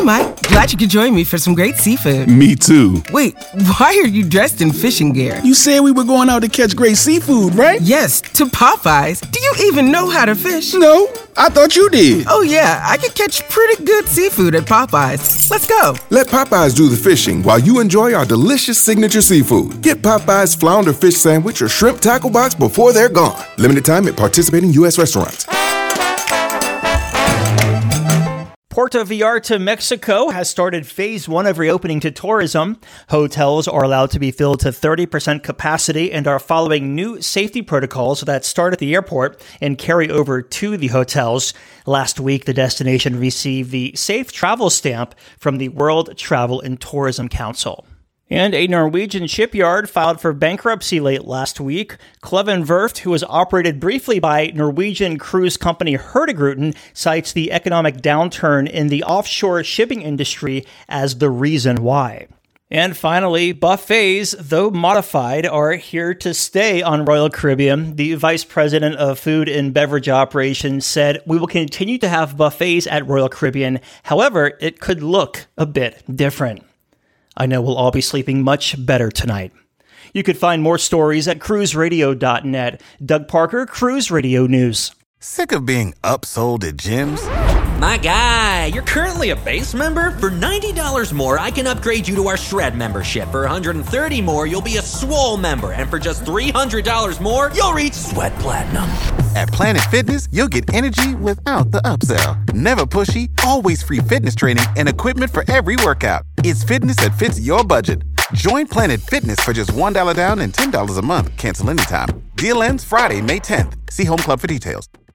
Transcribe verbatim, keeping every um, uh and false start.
Hey, Mike. Glad you could join me for some great seafood. Me too. Wait, why are you dressed in fishing gear? You said we were going out to catch great seafood, right? Yes, to Popeyes. Do you even know how to fish? No, I thought you did. Oh, yeah, I can catch pretty good seafood at Popeyes. Let's go. Let Popeyes do the fishing while you enjoy our delicious signature seafood. Get Popeyes Flounder Fish Sandwich or Shrimp Tackle Box before they're gone. Limited time at participating U S restaurants. Puerto Vallarta, Mexico has started phase one of reopening to tourism. Hotels are allowed to be filled to thirty percent capacity and are following new safety protocols that start at the airport and carry over to the hotels. Last week, the destination received the Safe Travel stamp from the World Travel and Tourism Council. And a Norwegian shipyard filed for bankruptcy late last week. Kleven Verft, who was operated briefly by Norwegian cruise company Hurtigruten, cites the economic downturn in the offshore shipping industry as the reason why. And finally, buffets, though modified, are here to stay on Royal Caribbean. The Vice President of Food and Beverage Operations said, "We will continue to have buffets at Royal Caribbean. However, it could look a bit different." I know we'll all be sleeping much better tonight. You could find more stories at cruise radio dot net. Doug Parker, Cruise Radio News. Sick of being upsold at gyms? My guy, you're currently a base member? For ninety dollars more, I can upgrade you to our Shred membership. For one hundred thirty dollars more, you'll be a Swole member. And for just three hundred dollars more, you'll reach Sweat Platinum. At Planet Fitness, you'll get energy without the upsell. Never pushy, always free fitness training and equipment for every workout. It's fitness that fits your budget. Join Planet Fitness for just one dollar down and ten dollars a month. Cancel anytime. Deal ends Friday, May tenth. See Home Club for details.